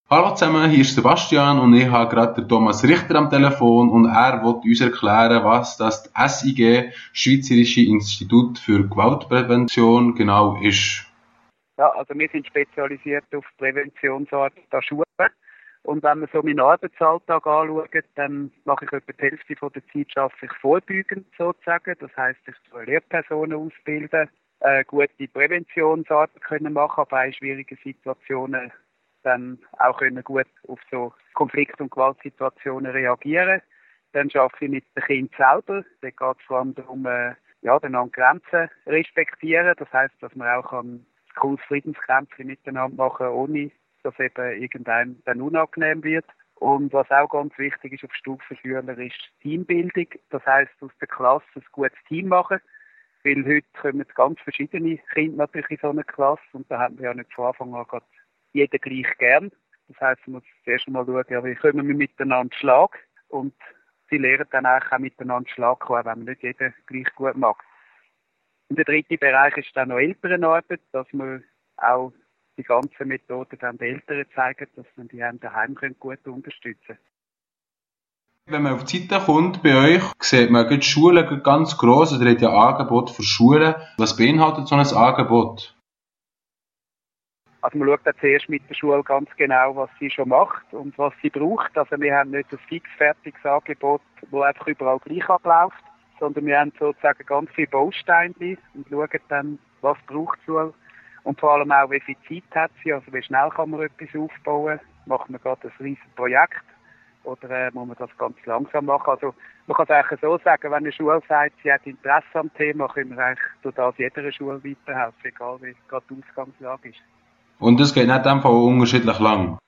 Hallo zusammen, hier ist Sebastian und ich habe gerade den Thomas Richter am Telefon und er wird uns erklären, was das SIG, Schweizerische Institut für Gewaltprävention, genau ist. Ja, also wir sind spezialisiert auf Präventionsarbeit an Schulen. Und wenn wir so meinen Arbeitsalltag anschauen, dann mache ich etwa die Hälfte von der Zeit arbeite ich vorbeugend sozusagen. Das heisst, ich soll Lehrpersonen ausbilden, gute Präventionsarbeit können machen, aber auch in schwierigen Situationen dann auch können gut auf so Konflikt- und Gewaltsituationen reagieren. Dann arbeite ich mit den Kindern selber. Da geht es vor allem darum, einander Grenzen respektieren. Das heisst, dass man auch cooles Friedenskämpfe miteinander machen, ohne dass eben irgendeinem dann unangenehm wird. Und was auch ganz wichtig ist auf Stufe Schüler ist Teambildung. Das heisst, aus der Klasse ein gutes Team machen. Weil heute kommen ganz verschiedene Kinder natürlich in so eine Klasse und da haben wir ja nicht von Anfang an gerade jeder gleich gern. Das heisst, man muss zuerst mal schauen, ja, wie kommen wir miteinander Schlag und sie lernen dann auch miteinander Schlag kommen, wenn man nicht jeder gleich gut mag. Und der dritte Bereich ist dann noch Elternarbeit, dass wir auch die ganzen Methoden dann den Eltern zeigen, dass man die daheim gut unterstützen können. Wenn man auf die Seite kommt bei euch, sieht man die Schulen ganz gross, oder hat ja Angebot für Schulen. Was beinhaltet so ein Angebot? Also man schaut dann zuerst mit der Schule ganz genau, was sie schon macht und was sie braucht. Also wir haben nicht ein fixfertiges Angebot, das einfach überall gleich abläuft, sondern wir haben sozusagen ganz viele Bausteine und schauen dann, was braucht die Schule und vor allem auch, wie viel Zeit hat sie, also wie schnell kann man etwas aufbauen. Macht man gerade ein riesiges Projekt oder muss man das ganz langsam machen? Also man kann es eigentlich so sagen, wenn eine Schule sagt, sie hat Interesse am Thema, können wir eigentlich durch das jeder Schule weiterhelfen, egal wie gerade die Ausgangslage ist. Und das geht nicht einfach unterschiedlich lang.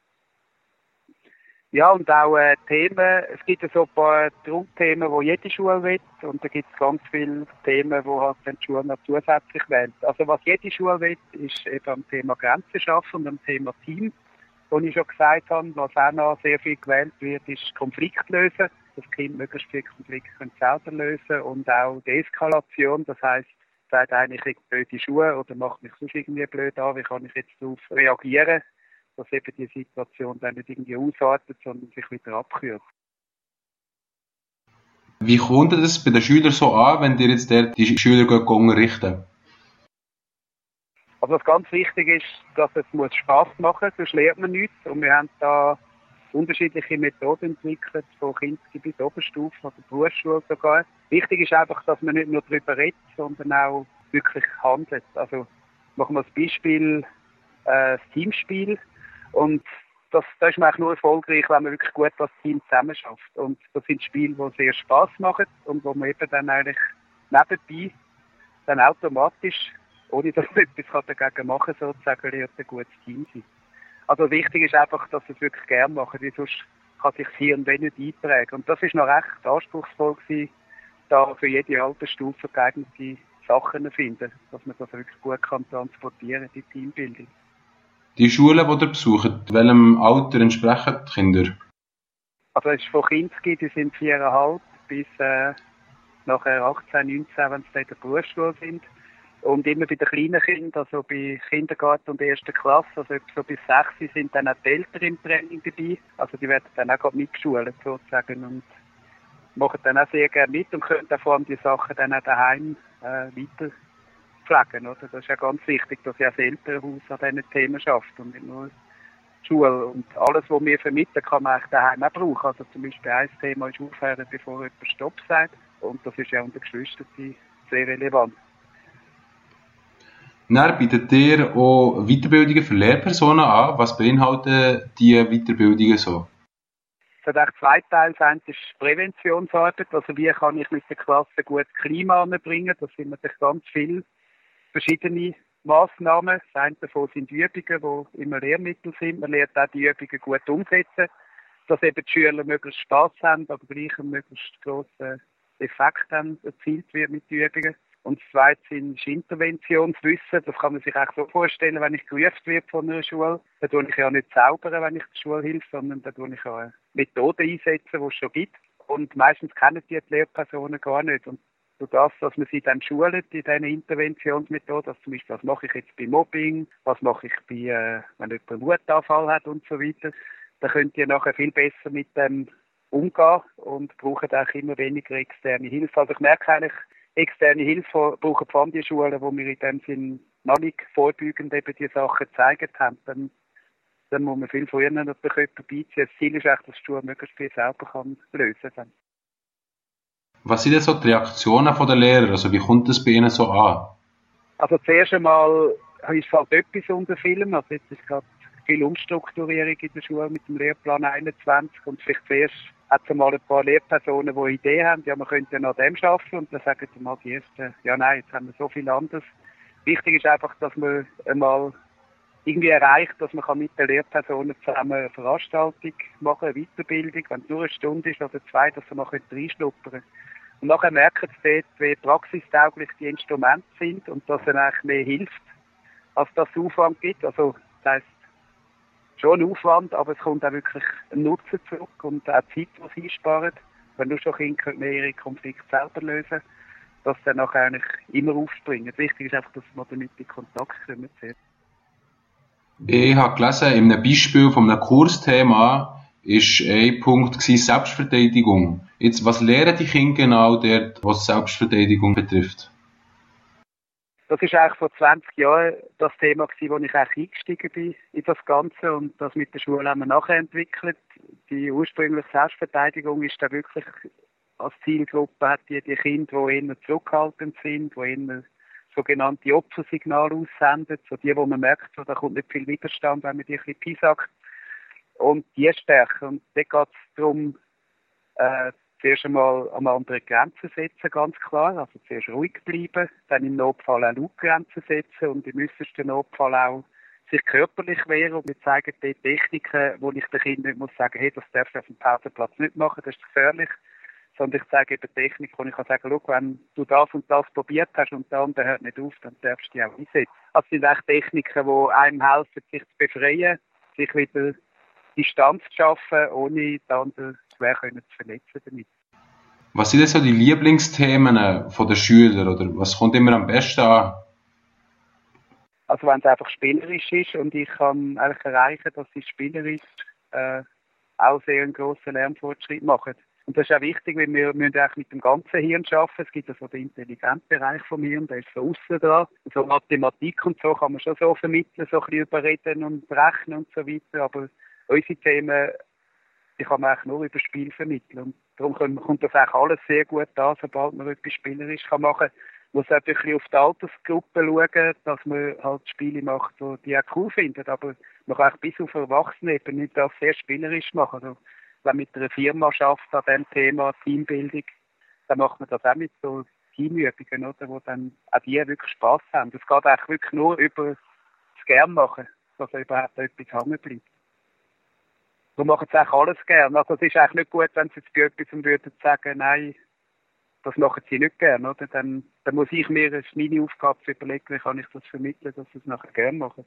Ja, und auch Themen. Es gibt ja so ein paar Grundthemen, die jede Schule will. Und da gibt es ganz viele Themen, die halt die Schule noch zusätzlich wählt. Also was jede Schule will, ist eben am Thema Grenzen schaffen und am Thema Team. Wie ich schon gesagt habe, was auch noch sehr viel gewählt wird, ist Konflikt lösen. Das Kind möglichst viele Konflikte selber lösen und auch Deeskalation. Das heisst, sagt einer, ich kriege blöde Schuhe oder macht mich sonst irgendwie blöd an, wie kann ich jetzt darauf reagieren, dass eben die Situation dann nicht irgendwie ausartet, sondern sich wieder abkühlt. Wie kommt das bei den Schülern so an, wenn ihr jetzt die Schüler unterrichten? Also was ganz wichtig ist, dass es muss Spass machen, sonst lernt man nichts. Und wir haben da unterschiedliche Methoden entwickelt, von Kindes- bis Oberstufe oder Berufsschule sogar. Wichtig ist einfach, dass man nicht nur darüber redet, sondern auch wirklich handelt. Also machen wir als Beispiel das Teamspiel. Und das ist man eigentlich nur erfolgreich, wenn man wirklich gut als Team zusammen schafft. Und das sind Spiele, die sehr Spass machen und wo man eben dann eigentlich nebenbei dann automatisch, ohne dass man etwas dagegen machen kann, sozusagen, lernt ein gutes Team sein. Also wichtig ist einfach, dass sie es wirklich gerne machen, weil sonst kann sich das Hirn nicht einprägen. Und das ist noch recht anspruchsvoll gewesen, da für jede Altersstufe geeignete Sachen finden, dass man das wirklich gut kann transportieren, die Teambildung. Die Schulen, die ihr besucht, welchem Alter entsprechen die Kinder? Also es ist von Kinski, die sind 4,5 bis nachher 18, 19, wenn sie in der Berufsschule sind. Und immer bei den kleinen Kindern, also bei Kindergarten und erster Klasse, also so bis 6 sind dann auch die Eltern im Training dabei. Also die werden dann auch gerade mitgeschult sozusagen und machen dann auch sehr gerne mit und können dann vor allem die Sachen dann auch daheim weiter pflegen. Oder? Das ist ja ganz wichtig, dass ja das Elternhaus an diesen Themen schafft und nicht nur die Schule. Und alles, was wir vermitteln, kann man eigentlich daheim auch brauchen. Also zum Beispiel ein Thema ist aufhören, bevor jemand Stopp sagt. Und das ist ja unter Geschwistern sehr relevant. Dann bietet ihr auch Weiterbildungen für Lehrpersonen an. Was beinhalten die Weiterbildungen so? Es hat eigentlich zwei Teile. Das eine ist Präventionsarbeit. Also wie kann ich mit der Klasse ein gutes Klima anbringen? Das sind natürlich ganz viele verschiedene Massnahmen. Das eine davon sind Übungen, die immer Lehrmittel sind. Man lernt auch die Übungen gut umsetzen, dass eben die Schüler möglichst Spass haben, aber gleich einen möglichst grossen Effekt dann erzielt wird mit den Übungen. Und das zweite ist Interventionswissen. Das kann man sich auch so vorstellen, wenn ich gerufen werde von einer Schule. Da tue ich ja nicht zaubern, wenn ich der Schule hilfe, sondern da tue ich ja Methoden einsetzen, die es schon gibt. Und meistens kennen die Lehrpersonen gar nicht. Und durch das, dass man sie dann schult in diesen Interventionsmethoden, also zum Beispiel, was mache ich jetzt bei Mobbing, was mache ich bei, wenn jemand einen Wutanfall hat und so weiter, dann könnt ihr nachher viel besser mit dem umgehen und brauchen auch immer weniger externe Hilfe. Also ich merke eigentlich, externe Hilfe brauchen vor allem die Schulen, wo wir in dem Sinn noch nicht vorbeugend eben die Sachen gezeigt haben. Dann muss man viel früher noch den Köpfen beiziehen. Das Ziel ist eigentlich, dass die Schule möglichst viel selber kann lösen kann. Was sind denn so die Reaktionen der Lehrer? Also wie kommt das bei Ihnen so an? Also zuerst einmal ist halt etwas unter Film. Also jetzt ist gerade viel Umstrukturierung in der Schule mit dem Lehrplan 21 und vielleicht zuerst hat es einmal ein paar Lehrpersonen, die Ideen haben, ja, man könnte ja an dem arbeiten und dann sagen sie mal die Ersten, ja nein, jetzt haben wir so viel anderes. Wichtig ist einfach, dass man einmal irgendwie erreicht, dass man mit den Lehrpersonen zusammen eine Veranstaltung machen, eine Weiterbildung, wenn es nur eine Stunde ist oder zwei, dass sie mal reinschnuppern können. Und nachher merken sie dort, wie praxistauglich die Instrumente sind und dass es eigentlich mehr hilft, als das Aufwand gibt. Also das heisst, schon ein Aufwand, aber es kommt auch wirklich ein Nutzen zurück und auch Zeit, die sie einsparen. Wenn du schon Kinder mehr ihre Konflikte selber lösen, dass sie dann nachher eigentlich immer aufspringen. Wichtig ist einfach, dass man damit in Kontakt kommen. Ich habe gelesen, in einem Beispiel von einem Kursthema ist ein Punkt Selbstverteidigung. Jetzt, was lehren die Kinder genau dort, was Selbstverteidigung betrifft? Das ist eigentlich vor 20 Jahren das Thema gewesen, wo ich eigentlich eingestiegen bin in das Ganze und das mit der Schule haben wir nachher entwickelt. Die ursprüngliche Selbstverteidigung ist da wirklich als Zielgruppe hat die Kinder, die eher zurückhaltend sind, die eher sogenannte Opfersignale aussenden, so die, wo man merkt, so, da kommt nicht viel Widerstand, wenn man die ein bisschen piesackt. Und die stärken. Und da geht es darum, zuerst einmal an andere Grenzen setzen, ganz klar. Also zuerst ruhig bleiben, dann im Notfall auch Lautgrenzen setzen und im äußersten Notfall auch sich körperlich wehren. Und wir zeigen die Techniken, wo ich den Kindern nicht muss sagen, hey, das darfst du auf dem Pausenplatz nicht machen, das ist gefährlich. Sondern ich zeige eben Technik, wo ich kann sagen, schau, wenn du das und das probiert hast und der andere hört nicht auf, dann darfst du die auch einsetzen. Also sind echt Techniken, die einem helfen, sich zu befreien, sich wieder Distanz zu schaffen, ohne den anderen schwer zu verletzen damit. Was sind denn so die Lieblingsthemen der Schüler oder was kommt immer am besten an? Also wenn es einfach spielerisch ist und ich kann eigentlich erreichen, dass sie spielerisch auch sehr einen grossen Lernfortschritt machen. Und das ist auch wichtig, weil wir müssen eigentlich mit dem ganzen Hirn arbeiten. Es gibt also den Intelligenzbereich vom Hirn, der ist so aussen dran. So Mathematik und so kann man schon so vermitteln, so ein bisschen überreden und berechnen und so weiter. Aber unsere Themen, die kann man eigentlich nur über Spiel vermitteln. Und darum kommt das eigentlich alles sehr gut an, sobald man etwas spielerisch machen kann. Man muss auch ein bisschen auf die Altersgruppe schauen, dass man halt Spiele macht, die auch cool finden. Aber man kann auch bis auf Erwachsene eben nicht das sehr spielerisch machen. Also, wenn man mit einer Firma arbeitet an diesem Thema Teambildung, dann macht man das auch mit so Teamübungen, oder, wo dann auch die wirklich Spass haben. Das geht eigentlich wirklich nur über das Gernmachen, dass überhaupt etwas hängen bleibt. So machen sie eigentlich alles gern. Also es ist eigentlich nicht gut, wenn sie jetzt bei etwas würden sagen, nein, das machen sie nicht gern, oder? Dann muss ich mir, es ist meine Aufgabe zu überlegen, wie kann ich das vermitteln, dass sie es nachher gern machen.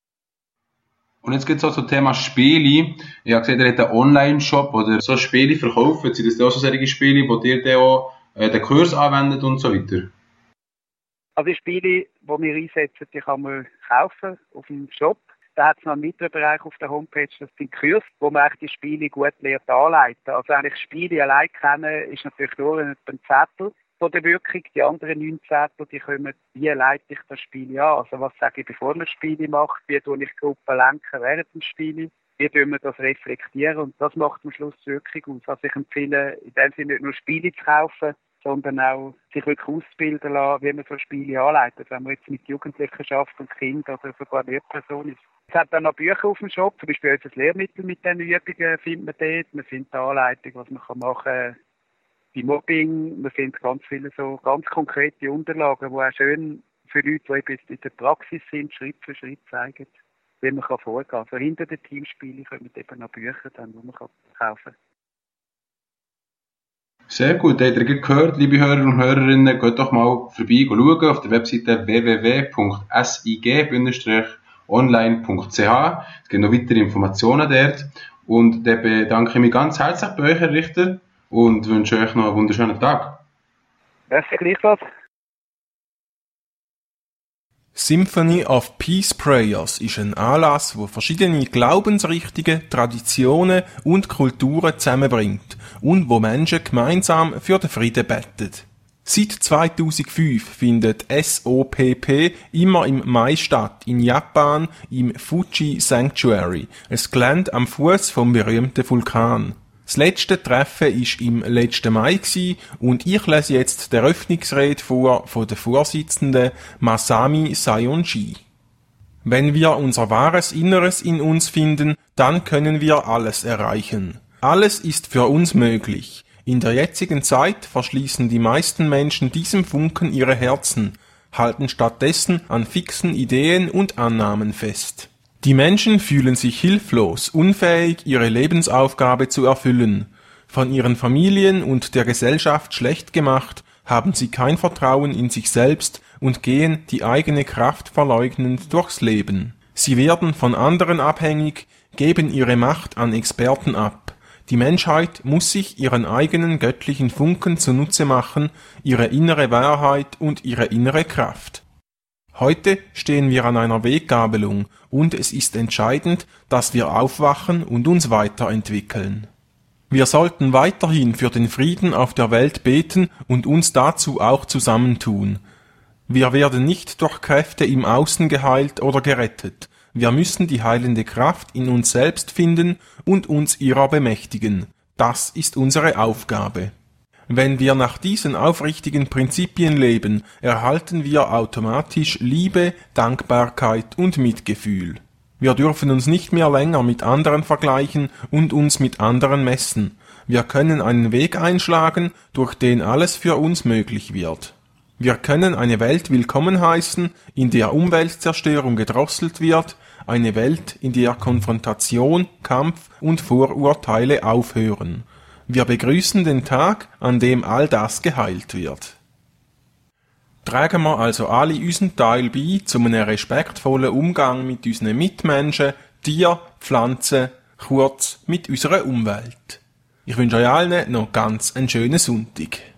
Und jetzt geht es auch zum Thema Spiele. Ich habe gesehen, ihr habt einen Online-Shop oder so Spiele verkaufen. Sind das auch so solche Spiele, wo ihr dann auch den Kurs anwendet und so weiter? Also die Spiele, die wir einsetzen, die kann man kaufen auf dem Shop. Da hat es noch einen weiteren Bereich auf der Homepage, das sind Kurse, wo man die Spiele gut lernt anleiten. Also eigentlich Spiele allein kennen, ist natürlich nur ein Zettel von der Wirkung. Die anderen 9 Zettel, die kommen, wie leite ich das Spiel an? Also was sage ich, bevor man Spiele macht? Wie tue ich Gruppen lenken während dem Spiel? Wie tun wir das reflektieren? Und das macht am Schluss die Wirkung aus. Also ich empfehle, in dem Sinne nicht nur Spiele zu kaufen, sondern auch sich wirklich ausbilden lassen, wie man so Spiele anleitet. Wenn man jetzt mit Jugendlichen schafft und Kindern oder sogar Lehrpersonen ist. Es hat dann noch Bücher auf dem Shop, zum Beispiel unser Lehrmittel mit diesen Übungen findet man dort. Man findet die Anleitung, was man machen kann bei Mobbing. Man findet ganz viele so ganz konkrete Unterlagen, die auch schön für Leute, die eben in der Praxis sind, Schritt für Schritt zeigen, wie man vorgehen kann. Also hinter den Teamspielen kommen eben noch Bücher, dann, die man kaufen kann. Sehr gut, habt ihr gehört, liebe Hörer und Hörerinnen, geht doch mal vorbei schauen auf der Webseite www.sig-online.ch. Es gibt noch weitere Informationen dort. Und dann bedanke ich mich ganz herzlich bei euch, Herr Richter, und wünsche euch noch einen wunderschönen Tag. Merci gleichfalls. Symphony of Peace Prayers ist ein Anlass, wo verschiedene Glaubensrichtungen, Traditionen und Kulturen zusammenbringt und wo Menschen gemeinsam für den Frieden beten. Seit 2005 findet SOPP immer im Mai statt, in Japan im Fuji Sanctuary, ein Gelände am Fuß vom berühmten Vulkan. Das letzte Treffen war im letzten Mai und ich lese jetzt die Eröffnungsrede vor von der Vorsitzenden Masami Sayonji. Wenn wir unser wahres Inneres in uns finden, dann können wir alles erreichen. Alles ist für uns möglich. In der jetzigen Zeit verschließen die meisten Menschen diesem Funken ihre Herzen, halten stattdessen an fixen Ideen und Annahmen fest. Die Menschen fühlen sich hilflos, unfähig, ihre Lebensaufgabe zu erfüllen. Von ihren Familien und der Gesellschaft schlecht gemacht, haben sie kein Vertrauen in sich selbst und gehen die eigene Kraft verleugnend durchs Leben. Sie werden von anderen abhängig, geben ihre Macht an Experten ab. Die Menschheit muss sich ihren eigenen göttlichen Funken zunutze machen, ihre innere Wahrheit und ihre innere Kraft. Heute stehen wir an einer Weggabelung und es ist entscheidend, dass wir aufwachen und uns weiterentwickeln. Wir sollten weiterhin für den Frieden auf der Welt beten und uns dazu auch zusammentun. Wir werden nicht durch Kräfte im Außen geheilt oder gerettet. Wir müssen die heilende Kraft in uns selbst finden und uns ihrer bemächtigen. Das ist unsere Aufgabe. Wenn wir nach diesen aufrichtigen Prinzipien leben, erhalten wir automatisch Liebe, Dankbarkeit und Mitgefühl. Wir dürfen uns nicht mehr länger mit anderen vergleichen und uns mit anderen messen. Wir können einen Weg einschlagen, durch den alles für uns möglich wird. Wir können eine Welt willkommen heißen, in der Umweltzerstörung gedrosselt wird, eine Welt, in der Konfrontation, Kampf und Vorurteile aufhören. Wir begrüßen den Tag, an dem all das geheilt wird. Tragen wir also alle unseren Teil bei zu einem respektvollen Umgang mit unseren Mitmenschen, Tieren, Pflanzen, kurz mit unserer Umwelt. Ich wünsche euch allen noch ganz einen schönen Sonntag.